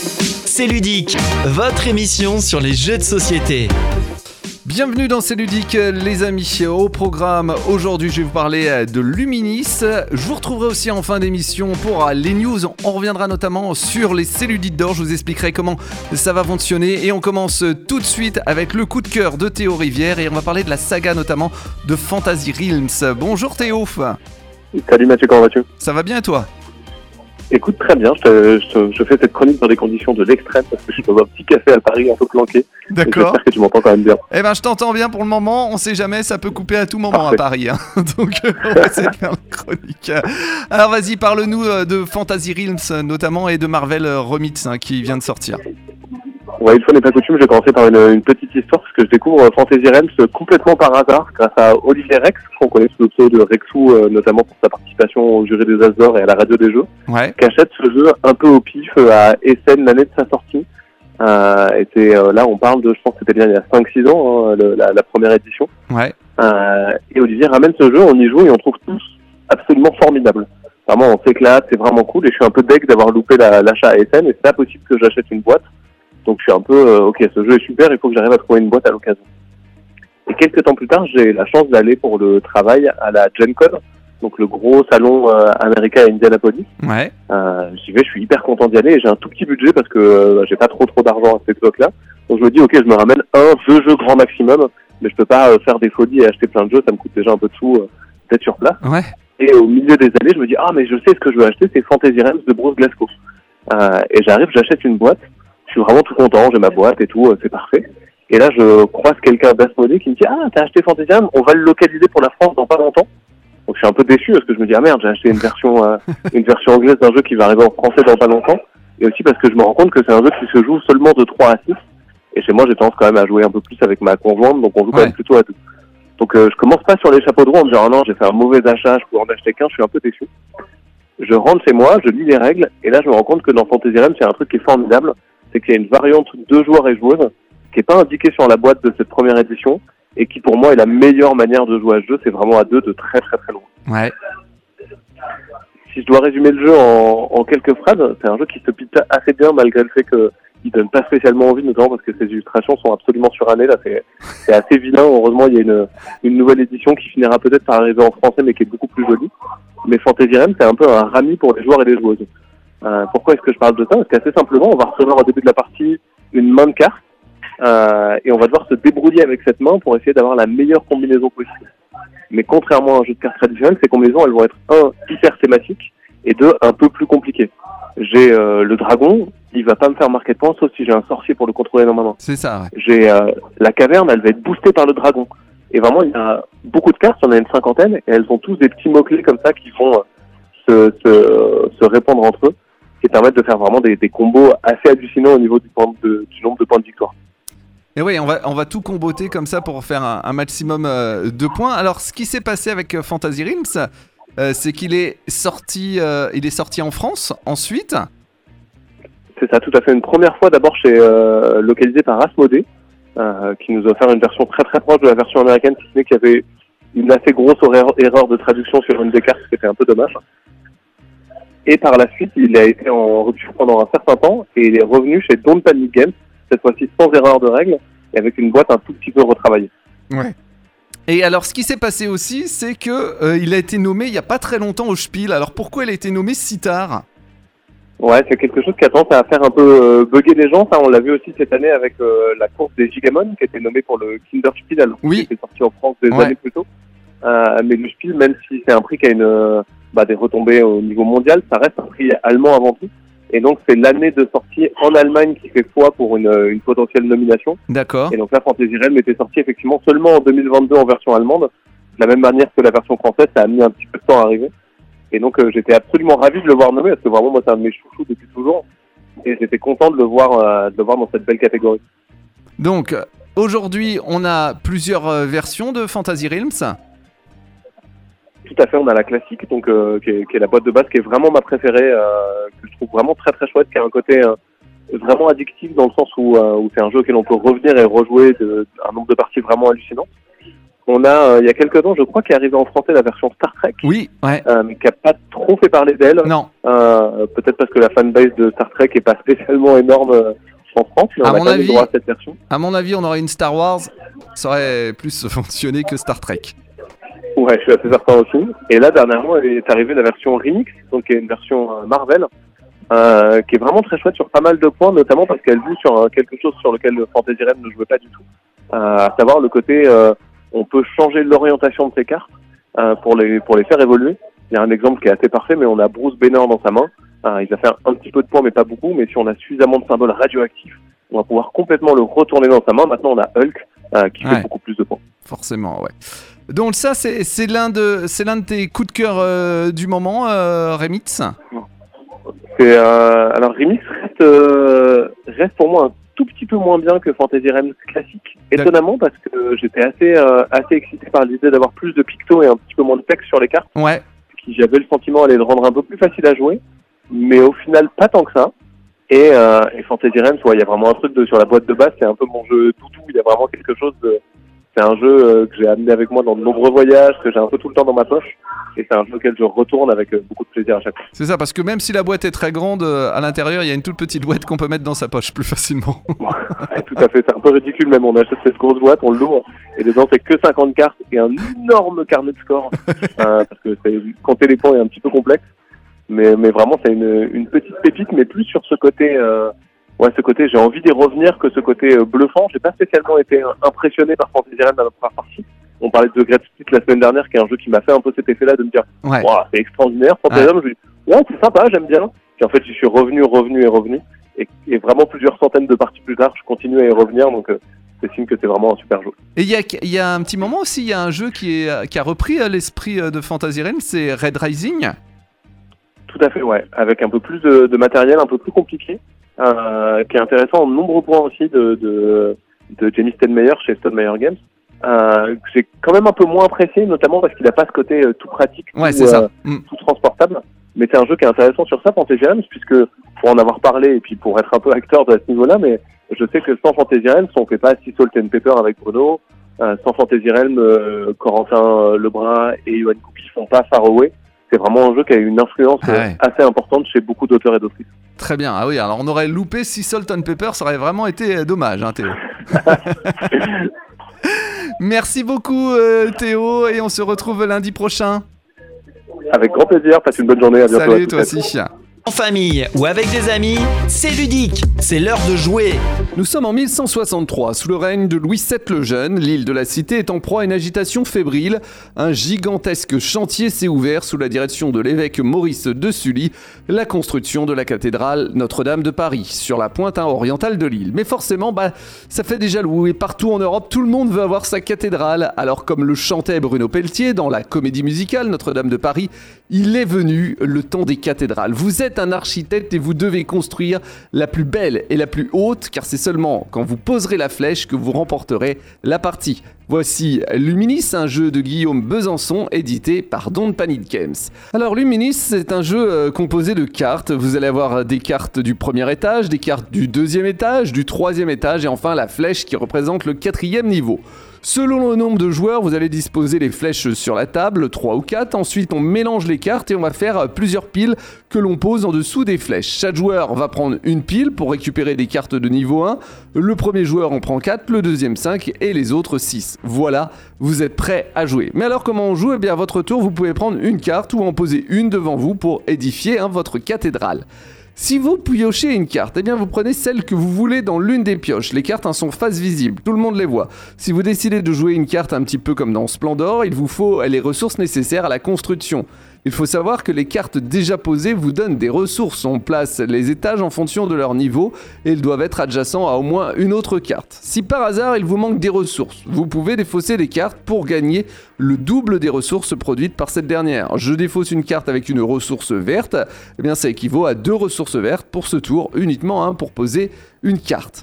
C'est ludique, votre émission sur les jeux de société. Bienvenue dans C'est ludique les amis. Au programme aujourd'hui, je vais vous parler de Luminis. Je vous retrouverai aussi en fin d'émission pour les news. On reviendra notamment sur les C'est ludiques d'or. Je vous expliquerai comment ça va fonctionner. Et on commence tout de suite avec le coup de cœur de Théo Rivière. Et on va parler de la saga notamment de Fantasy Realms. Bonjour Théo. Salut Mathieu, comment vas-tu ? Ça va bien toi ? Écoute, très bien, je fais cette chronique dans des conditions de l'extrême parce que je suis dans un petit café à Paris un peu planqué. D'accord. J'espère que tu m'entends quand même bien. Eh ben je t'entends bien pour le moment, on sait jamais, ça peut couper à tout moment. Parfait. À Paris. Donc on va essayer de faire la chronique. Alors vas-y, parle-nous de Fantasy Realms notamment et de Marvel Remix qui vient de sortir. Ouais, une fois n'est pas coutume, je vais commencer par une petite histoire parce que je découvre Fantasy Realms complètement par hasard grâce à Olivier Rex, qu'on connaît sous le pseudo de Rexou, notamment pour sa participation au jury des As d'Or et à la radio des jeux, Ouais. qui achète ce jeu un peu au pif à Essen l'année de sa sortie. Et c'est là on parle de, je pense que c'était bien il y a 5-6 ans, la première édition. Ouais. Et Olivier ramène ce jeu, on y joue et on trouve tous absolument formidable. Vraiment, on s'éclate, c'est vraiment cool et je suis un peu deg d'avoir loupé l'achat à Essen et c'est pas possible que j'achète une boîte. Donc je suis un peu, ok, ce jeu est super, il faut que j'arrive à trouver une boîte à l'occasion. Et quelques temps plus tard, j'ai la chance d'aller pour le travail à la Gen Con, donc le gros salon américain à Indianapolis. Ouais. J'y vais, je suis hyper content d'y aller et j'ai un tout petit budget parce que j'ai pas trop d'argent à cette époque-là. Donc je me dis, ok, je me ramène 2 jeux grand maximum, mais je peux pas faire des folies et acheter plein de jeux, ça me coûte déjà un peu de sous peut-être sur place. Ouais. Et au milieu des années, je me dis, mais je sais ce que je veux acheter, c'est Fantasy Realms de Bruce Glasgow. Et j'arrive, j'achète une boîte. Je suis vraiment tout content, j'ai ma boîte et tout, c'est parfait. Et là, je croise quelqu'un d'Asmodée qui me dit « t'as acheté Fantasy Realms, on va le localiser pour la France dans pas longtemps. » Donc je suis un peu déçu parce que je me dis « Ah merde, j'ai acheté une version anglaise d'un jeu qui va arriver en français dans pas longtemps. » Et aussi parce que je me rends compte que c'est un jeu qui se joue seulement de 3 à 6. Et chez moi, j'ai tendance quand même à jouer un peu plus avec ma conjointe, donc on joue quand même plutôt à 2. Donc je commence pas sur les chapeaux de roue en me disant « Ah non, j'ai fait un mauvais achat, je pourrais en acheter qu'un, je suis un peu déçu. » Je rentre chez moi, je lis les règles, et là je me rends compte que dans Fantasy Realms, il y a un truc qui est formidable. C'est qu'il y a une variante 2 joueurs et joueuses qui est pas indiquée sur la boîte de cette première édition et qui pour moi est la meilleure manière de jouer à ce jeu, c'est vraiment à 2 de très très très loin. Ouais. Si je dois résumer le jeu en quelques phrases, c'est un jeu qui se pitch assez bien malgré le fait qu'il donne pas spécialement envie, notamment parce que ses illustrations sont absolument surannées, là c'est assez vilain. Heureusement il y a une nouvelle édition qui finira peut-être par arriver en français mais qui est beaucoup plus jolie. Mais Fantasy Realms c'est un peu un rami pour les joueurs et les joueuses. Pourquoi est-ce que je parle de ça ? Parce qu'assez simplement, on va recevoir au début de la partie une main de cartes et on va devoir se débrouiller avec cette main pour essayer d'avoir la meilleure combinaison possible. Mais contrairement à un jeu de cartes traditionnel, ces combinaisons, elles vont être hyper thématiques et 2 un peu plus compliquées. J'ai le dragon, il va pas me faire marquer de points sauf si j'ai un sorcier pour le contrôler dans ma main. C'est ça, ouais. J'ai la caverne, elle va être boostée par le dragon. Et vraiment, il y a beaucoup de cartes, il y en a une 50aine et elles ont tous des petits mots-clés comme ça qui vont se répondre entre eux, qui permettent de faire vraiment des combos assez hallucinants au niveau du nombre de points de victoire. Et oui, on va tout comboter comme ça pour faire un maximum de points. Alors, ce qui s'est passé avec Fantasy Realms, c'est qu'il est sorti en France ensuite. C'est ça, tout à fait. Une première fois d'abord localisé par Asmodée, qui nous a offert une version très très proche de la version américaine, si ce n'est qu'il y avait une assez grosse erreur de traduction sur une des cartes, ce qui était un peu dommage. Et par la suite, il a été en rupture pendant un certain temps et il est revenu chez Don't Panic Games, cette fois-ci sans erreur de règles et avec une boîte un tout petit peu retravaillée. Ouais. Et alors, ce qui s'est passé aussi, c'est que il a été nommé il y a pas très longtemps au Spiel. Alors, pourquoi il a été nommé si tard ? Ouais, c'est quelque chose qui a tendance à faire un peu bugger les gens. Ça, on l'a vu aussi cette année avec la course des Gigamon, qui était nommée pour le Kinderspiel, alors qui était sorti en France des années plus tôt. Mais le Spiel, même si c'est un prix qui a des retombées au niveau mondial, ça reste un prix allemand avant tout. Et donc, c'est l'année de sortie en Allemagne qui fait foi pour une potentielle nomination. D'accord. Et donc là, Fantasy Realms était sorti effectivement seulement en 2022 en version allemande. De la même manière que la version française, ça a mis un petit peu de temps à arriver. Et donc, j'étais absolument ravi de le voir nommé, parce que vraiment, moi, c'est un de mes chouchous depuis toujours. Et j'étais content de le voir dans cette belle catégorie. Donc, aujourd'hui, on a plusieurs versions de Fantasy Realms. Tout à fait, on a la classique, donc qui est la boîte de base, qui est vraiment ma préférée, que je trouve vraiment très très chouette, qui a un côté vraiment addictif dans le sens où c'est un jeu auquel on peut revenir et rejouer un nombre de parties vraiment hallucinant. On a, il y a quelques temps, je crois, qu'est arrivée en français la version Star Trek. Oui, ouais. Mais qui n'a pas trop fait parler d'elle. Non. Peut-être parce que la fanbase de Star Trek est pas spécialement énorme en France, mais on a quand même le droit à cette version. À mon avis, on aurait une Star Wars, ça aurait plus fonctionné que Star Trek. Ouais, je suis assez certain aussi. Et là, dernièrement, elle est arrivée la version Remix, donc qui est une version Marvel, qui est vraiment très chouette sur pas mal de points, notamment parce qu'elle joue sur quelque chose sur lequel le Fantasy Realms ne jouait pas du tout. À savoir le côté, on peut changer l'orientation de ses cartes pour les faire évoluer. Il y a un exemple qui est assez parfait, mais on a Bruce Banner dans sa main. Il va faire un petit peu de points, mais pas beaucoup. Mais si on a suffisamment de symboles radioactifs, on va pouvoir complètement le retourner dans sa main. Maintenant, on a Hulk qui fait beaucoup plus de points. Forcément, ouais. Donc ça, c'est l'un de tes coups de cœur du moment, Remix. Alors Remix reste pour moi un tout petit peu moins bien que Fantasy Realms classique, étonnamment, parce que j'étais assez excité par l'idée d'avoir plus de pictos et un petit peu moins de texte sur les cartes. Ouais. J'avais le sentiment allait le rendre un peu plus facile à jouer, mais au final pas tant que ça. Et Fantasy Realms, il y a vraiment un truc sur la boîte de base, c'est un peu mon jeu doudou, il y a vraiment quelque chose de... C'est un jeu que j'ai amené avec moi dans de nombreux voyages, que j'ai un peu tout le temps dans ma poche, et c'est un jeu auquel je retourne avec beaucoup de plaisir à chaque fois. C'est ça, parce que même si la boîte est très grande, à l'intérieur, il y a une toute petite boîte qu'on peut mettre dans sa poche plus facilement. Ouais, tout à fait, c'est un peu ridicule même, on achète cette grosse boîte, on l'ouvre, et dedans c'est que 50 cartes et un énorme carnet de score, parce que compter les points est un petit peu complexe, mais vraiment c'est une petite pépite, mais plus sur ce côté... ce côté, j'ai envie d'y revenir que ce côté bluffant. J'ai pas spécialement été impressionné par Fantasy Realms dans la première partie. On parlait de Great Split la semaine dernière, qui est un jeu qui m'a fait un peu cet effet-là de me dire, c'est extraordinaire. Fantasy Realms, je me dis, c'est sympa, j'aime bien. Puis en fait, j'y suis revenu. Et vraiment plusieurs centaines de parties plus tard, je continue à y revenir. Donc c'est signe que c'est vraiment un super jeu. Et il y a un petit moment aussi, il y a un jeu qui a repris l'esprit de Fantasy Realms, c'est Red Rising. Tout à fait, ouais. Avec un peu plus de matériel, un peu plus compliqué. Qui est intéressant en nombreux points aussi de Jenny Steinmeier chez Steinmeier Games. J'ai quand même un peu moins apprécié, notamment parce qu'il n'a pas ce côté tout pratique, tout transportable. Mais c'est un jeu qui est intéressant sur ça, Fantasy Realms, puisque pour en avoir parlé et puis pour être un peu acteur de ce niveau-là, mais je sais que sans Fantasy Realms, on fait pas Sea Salt and Pepper avec Bruno, sans Fantasy Realms, Corentin Lebrun et Johan Coupi font pas Faraway. C'est vraiment un jeu qui a une influence assez importante chez beaucoup d'auteurs et d'autrices. Très bien, ah oui, alors on aurait loupé Sea Salt and Pepper, ça aurait vraiment été dommage, hein, Théo. Merci beaucoup, Théo, et on se retrouve lundi prochain. Avec grand plaisir, passe une bonne journée, à bientôt. Salut, toi aussi. En famille ou avec des amis, c'est ludique, c'est l'heure de jouer. Nous sommes en 1163, sous le règne de Louis VII le Jeune. L'île de la Cité est en proie à une agitation fébrile. Un gigantesque chantier s'est ouvert sous la direction de l'évêque Maurice de Sully, la construction de la cathédrale Notre-Dame de Paris, sur la pointe orientale de l'île. Mais forcément, ça fait des jaloux, et partout en Europe, tout le monde veut avoir sa cathédrale. Alors comme le chantait Bruno Pelletier dans la comédie musicale Notre-Dame de Paris, il est venu le temps des cathédrales. Vous êtes un architecte et vous devez construire la plus belle et la plus haute, car c'est seulement quand vous poserez la flèche que vous remporterez la partie. Voici Luminis, un jeu de Guillaume Besançon, édité par Don't Panic Games. Alors Luminis, c'est un jeu composé de cartes. Vous allez avoir des cartes du premier étage, des cartes du deuxième étage, du troisième étage et enfin la flèche qui représente le 4e niveau. Selon le nombre de joueurs, vous allez disposer les flèches sur la table, 3 ou 4. Ensuite, on mélange les cartes et on va faire plusieurs piles que l'on pose en dessous des flèches. Chaque joueur va prendre une pile pour récupérer des cartes de niveau 1. Le premier joueur en prend 4, le deuxième 5 et les autres 6. Voilà, vous êtes prêts à jouer. Mais alors comment on joue ? Eh bien à votre tour, vous pouvez prendre une carte ou en poser une devant vous pour édifier votre cathédrale. Si vous piochez une carte, eh bien vous prenez celle que vous voulez dans l'une des pioches. Les cartes sont face visible, tout le monde les voit. Si vous décidez de jouer une carte un petit peu comme dans Splendor, il vous faut les ressources nécessaires à la construction. Il faut savoir que les cartes déjà posées vous donnent des ressources. On place les étages en fonction de leur niveau et ils doivent être adjacents à au moins une autre carte. Si par hasard il vous manque des ressources, vous pouvez défausser des cartes pour gagner le double des ressources produites par cette dernière. Je défausse une carte avec une ressource verte, eh bien ça équivaut à 2 ressources vertes pour ce tour, uniquement pour poser une carte.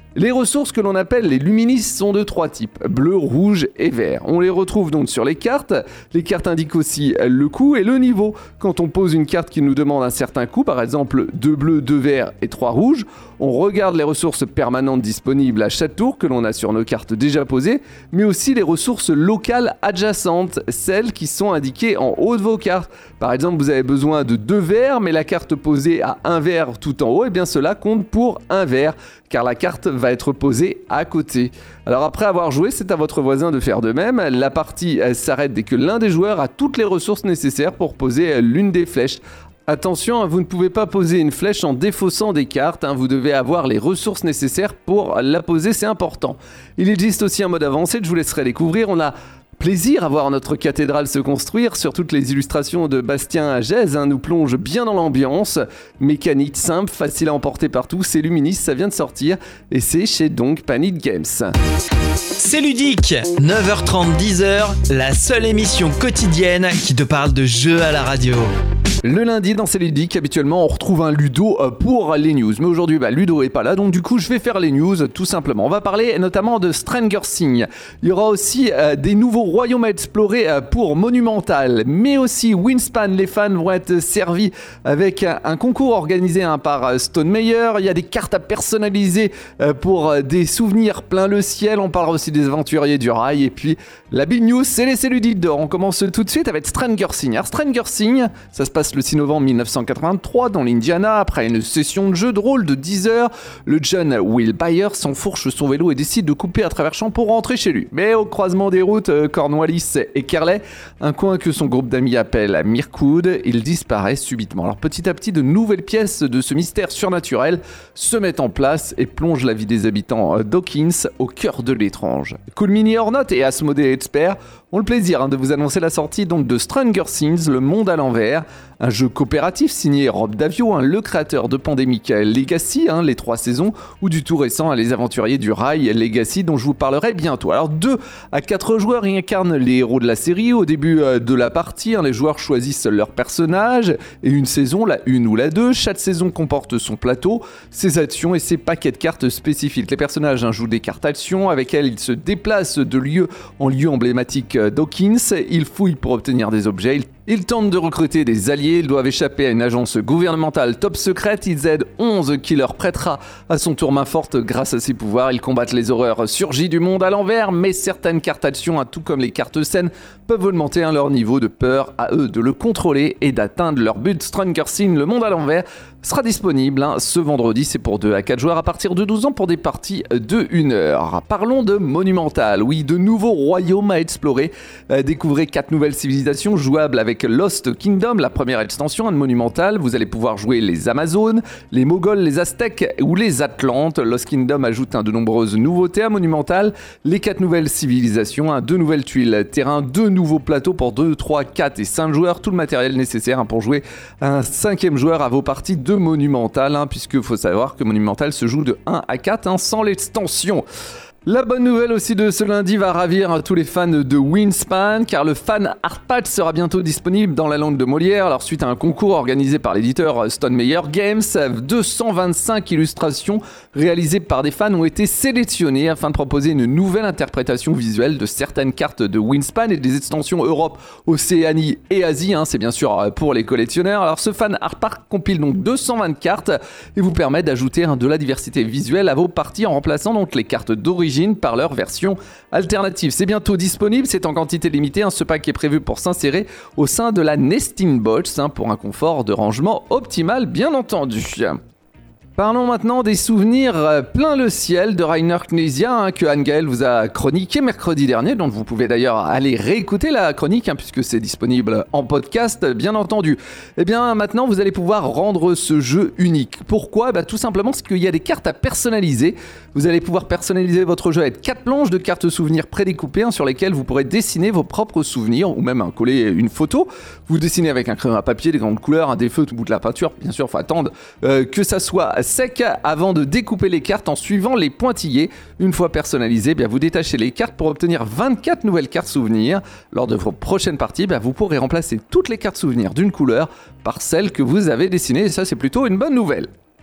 Les ressources que l'on appelle les luminis sont de 3 types, bleu, rouge et vert. On les retrouve donc sur les cartes. Les cartes indiquent aussi le coût et le niveau. Quand on pose une carte qui nous demande un certain coût, par exemple 2 bleus, 2 verts et 3 rouges, on regarde les ressources permanentes disponibles à chaque tour que l'on a sur nos cartes déjà posées, mais aussi les ressources locales adjacentes, celles qui sont indiquées en haut de vos cartes. Par exemple, vous avez besoin de 2 verts, mais la carte posée à 1 vert tout en haut, et bien cela compte pour 1 vert, car la carte va être posée à côté. Alors après avoir joué, c'est à votre voisin de faire de même. La partie s'arrête dès que l'un des joueurs a toutes les ressources nécessaires pour poser l'une des flèches. Attention, vous ne pouvez pas poser une flèche en défaussant des cartes, vous devez avoir les ressources nécessaires pour la poser, c'est important. Il existe aussi un mode avancé que je vous laisserai découvrir. On a plaisir à voir notre cathédrale se construire. Sur toutes les illustrations de Bastien Agèze nous plonge bien dans l'ambiance. Mécanique simple, facile à emporter partout, c'est Luminis, ça vient de sortir et c'est chez donc Panic Games. C'est ludique, 9h30, 10h, la seule émission quotidienne qui te parle de jeux à la radio. Le lundi dans C'est ludique, habituellement on retrouve un Ludo pour les news. Mais aujourd'hui Ludo est pas là, donc du coup je vais faire les news tout simplement. On va parler notamment de Stranger Things. Il y aura aussi des nouveaux royaumes à explorer pour Monumental, mais aussi Wingspan. Les fans vont être servis avec un concours organisé par Stone Meyer. Il y a des cartes à personnaliser pour des souvenirs plein le ciel. On parlera aussi des aventuriers du rail. Et puis la big news, c'est les C'est ludique d'or. On commence tout de suite avec Stranger Things. Alors Stranger Things, ça se passe le 6 novembre 1983 dans l'Indiana. Après une session de jeu de rôle de 10 heures, le jeune Will Byers s'enfourche son vélo et décide de couper à travers champs pour rentrer chez lui. Mais au croisement des routes Cornwallis et Kerley, un coin que son groupe d'amis appelle Mirkwood, il disparaît subitement. Alors petit à petit, de nouvelles pièces de ce mystère surnaturel se mettent en place et plongent la vie des habitants d'Hawkins au cœur de l'étrange. Cool Mini hors note et Asmodée Expert ont le plaisir de vous annoncer la sortie donc de Stranger Things, le monde à l'envers, un jeu coopératif signé Rob Daviau, le créateur de Pandemic Legacy, les 3 saisons, ou du tout récent Les Aventuriers du Rail Legacy, dont je vous parlerai bientôt. Alors 2 à 4 joueurs y incarnent les héros de la série. Au début de la partie, les joueurs choisissent leur personnage et une saison, la 1 ou la 2. Chaque saison comporte son plateau, ses actions et ses paquets de cartes spécifiques. Les personnages jouent des cartes actions avec elles ils se déplacent de lieu en lieu emblématique d'Hawkins. Ils fouillent pour obtenir des objets. Ils tentent de recruter des alliés, ils doivent échapper à une agence gouvernementale top secrète, ils aident 11 qui leur prêtera à son tour main forte grâce à ses pouvoirs, ils combattent les horreurs surgies du monde à l'envers, mais certaines cartes actions, tout comme les cartes scènes, peuvent augmenter leur niveau de peur à eux de le contrôler et d'atteindre leur but. Stranger Things, le monde à l'envers, sera disponible ce vendredi, c'est pour 2 à 4 joueurs à partir de 12 ans pour des parties de 1 heure. Parlons de Monumental, oui, de nouveaux royaumes à explorer, découvrez 4 nouvelles civilisations jouables avec Lost Kingdom, la première extension de Monumental. Vous allez pouvoir jouer les Amazones, les Moghols, les Aztèques ou les Atlantes. Lost Kingdom ajoute de nombreuses nouveautés à Monumental, les 4 nouvelles civilisations, 2 nouvelles tuiles terrain, 2 nouveaux plateaux pour 2, 3, 4 et 5 joueurs, tout le matériel nécessaire pour jouer un 5e joueur à vos parties de Monumental, puisque faut savoir que Monumental se joue de 1 à 4 sans l'extension. La bonne nouvelle aussi de ce lundi va ravir tous les fans de Wingspan, car le fan Artpad sera bientôt disponible dans la langue de Molière. Alors suite à un concours organisé par l'éditeur Stone Meyer Games, 225 illustrations réalisées par des fans ont été sélectionnées afin de proposer une nouvelle interprétation visuelle de certaines cartes de Wingspan et des extensions Europe, Océanie et Asie. C'est bien sûr pour les collectionneurs. Alors ce fan Artpad compile donc 220 cartes et vous permet d'ajouter de la diversité visuelle à vos parties en remplaçant donc les cartes d'origine par leur version alternative. C'est bientôt disponible, c'est en quantité limitée. Ce pack est prévu pour s'insérer au sein de la Nesting Box pour un confort de rangement optimal, bien entendu. Parlons maintenant des souvenirs plein le ciel de Rainer Knizia que Anne-Gaëlle vous a chroniqué mercredi dernier, dont vous pouvez d'ailleurs aller réécouter la chronique puisque c'est disponible en podcast bien entendu. Et bien maintenant vous allez pouvoir rendre ce jeu unique. Pourquoi ? Tout simplement parce qu'il y a des cartes à personnaliser. Vous allez pouvoir personnaliser votre jeu avec 4 planches de cartes souvenirs prédécoupées sur lesquelles vous pourrez dessiner vos propres souvenirs ou même coller une photo. Vous dessinez avec un crayon à papier, des grandes couleurs, des feutres au bout de la peinture. Bien sûr, il faut attendre que ça soit sec avant de découper les cartes en suivant les pointillés. Une fois personnalisées, vous détachez les cartes pour obtenir 24 nouvelles cartes souvenirs. Lors de vos prochaines parties, vous pourrez remplacer toutes les cartes souvenirs d'une couleur par celles que vous avez dessinées et ça c'est plutôt une bonne nouvelle.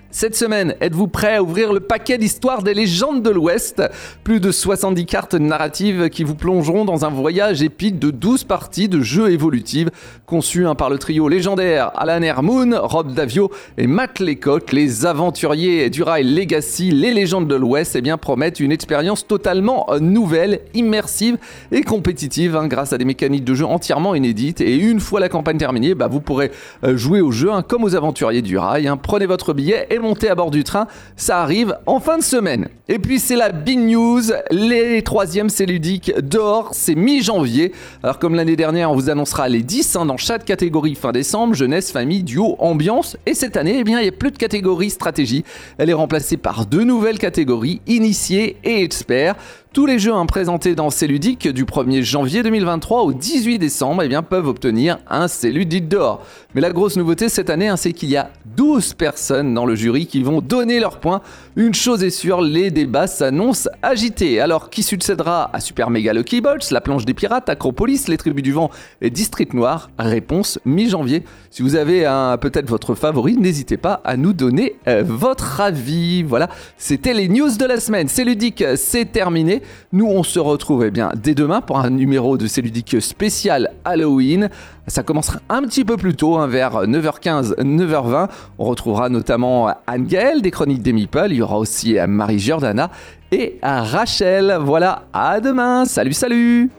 Cette semaine, êtes-vous prêt à ouvrir le paquet d'histoires des légendes de l'Ouest ? Plus de 70 cartes narratives qui vous plongeront dans un voyage épique de 12 parties de jeux évolutifs conçues par le trio légendaire Alan Moon, Rob Daviau et Matt Leacock. Les aventuriers du rail Legacy, les légendes de l'Ouest, promettent une expérience totalement nouvelle, immersive et compétitive grâce à des mécaniques de jeu entièrement inédites. Et une fois la campagne terminée, vous pourrez jouer au jeu comme aux aventuriers du rail. Prenez votre billet et montez à bord du train. Ça arrive en fin de semaine. Et puis c'est la big news, les 3e C'est ludique dehors, c'est mi-janvier. Alors comme l'année dernière, on vous annoncera les 10 dans chaque catégorie fin décembre, jeunesse, famille, duo, ambiance. Et cette année, il n'y a plus de catégorie stratégie. Elle est remplacée par 2 nouvelles catégories, initiés et experts. Tous les jeux présentés dans C'est ludique du 1er janvier 2023 au 18 décembre peuvent obtenir un C'est ludique d'or. Mais la grosse nouveauté cette année, c'est qu'il y a 12 personnes dans le jury qui vont donner leur point. Une chose est sûre, les débats s'annoncent agités. Alors, qui succédera à Super Mega Lucky Bolts, La Planche des Pirates, Acropolis, Les Tribus du Vent et District Noir ? Réponse mi-janvier. Si vous avez peut-être votre favori, n'hésitez pas à nous donner votre avis. Voilà, c'était les news de la semaine. C'est ludique, c'est terminé. Nous, on se retrouve dès demain pour un numéro de C'est ludique spécial Halloween. Ça commencera un petit peu plus tôt, vers 9h15, 9h20. On retrouvera notamment Anne-Gaëlle des Chroniques des Meeples. Il y aura aussi Marie-Giordana et Rachel. Voilà, à demain. Salut, salut!